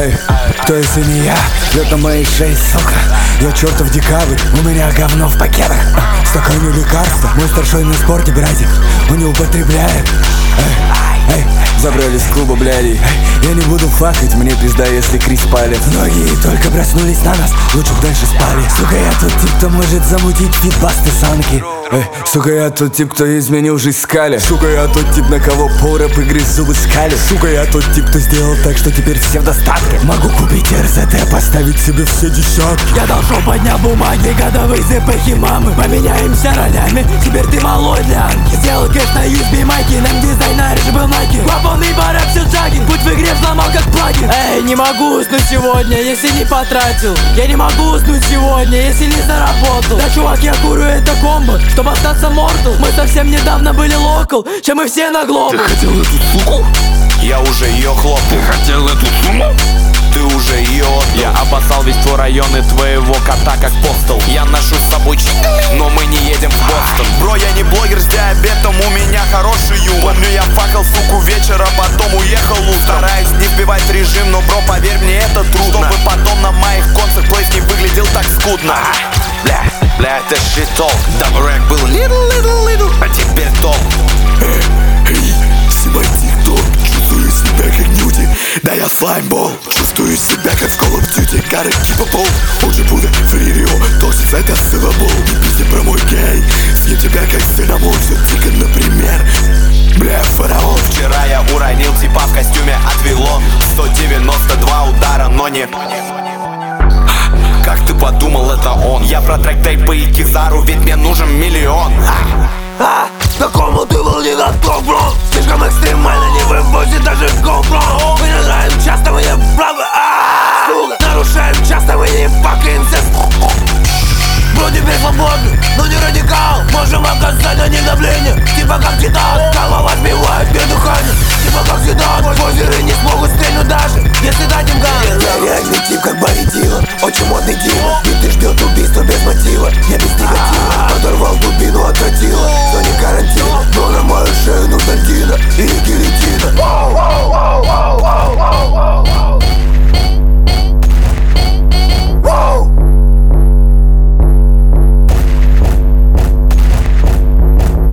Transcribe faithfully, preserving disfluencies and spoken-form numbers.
Эй, кто если не я, лед на моей шее, сука. Я чертов декабрь, у меня говно в пакетах. Стаканы лекарства, мой старшой на спорте, братик, он не употребляет. Эй, эй, забрали с клуба, бляди. Я не буду факать, мне пизда, если Крис палит. Многие только проснулись на нас, лучше б дальше спали. Сука, я тот тип, кто может замутить фитбасты санки. Эй, сука, я тот тип, кто изменил жизнь скале. Сука, я тот тип, на кого пол рэп игры зубы скали. Сука, я тот тип, кто сделал так, что теперь все в достатке. Могу купить эр зэ тэ, поставить себе все десятки. Я должен поднять бумаги, годовые зэпэхи мамы. Поменяемся ролями, теперь ты малой для Анки. Сделал кэш на ю эс би майке, нам дизайнер же был Nike. Главный барак все джагин, путь в игре взломал как плагин. Эй, не могу уснуть сегодня, если не потратил. Я не могу уснуть сегодня, если не заработал. Да, чувак, я курю это комбо, чтобы остаться мортал. Мы совсем недавно были локал, чем мы все на глобу. Ты хотел эту суку? Я уже ее хлопнул. Ты хотел эту сумму? Ты уже ее отдал. Я обоссал весь твой район и твоего кота как постол. Я ношу с собой чек, но мы не едем в Бостон. Бро, я не блогер с диабетом, у меня хороший юмор. Помню, я факал суку вечера, потом уехал утром. Стараюсь не сбивать режим, но, бро, поверь мне, это трудно. Чтобы потом на моих концах плейс не выглядел так скудно. Бля, бля, это шиток. Дабрек был little, little, little, а теперь топ. Эй, снимай тик-ток, чувствую себя как Ньюти. Да я слаймбол, чувствую себя как в Call of Duty. Gotta keep a pole, уже буду фририо. Токсик, это силабол, не пизди про мой гей. Съем тебя как синамон, все тихо, например. Бля, фараон. Вчера я уронил типа в костюме от Вилон. Сто девяносто два удара, но не... Как ты подумал, это он? Я про трек-тейпы и Кизару, ведь мне нужен миллион. А, к такому ты был не готов, бро. Слишком экстремально, не вывозит даже GoPro. Мы нарушаем часто, мы не правы. А, сука, нарушаем часто, мы не факаемся. Бро, теперь свободны, но не радикал. Можем оказать на них давление, типа как титан. Голова сбивает без дыхания, типа как седан. Позеры не смогут стрельнуть даже, если дать им ган. Я реальный тип, как Барри Дилан, очень модный Дилан. Биты ждет убийство без мотива, я без негатива. Подорвал дубину, отвратила.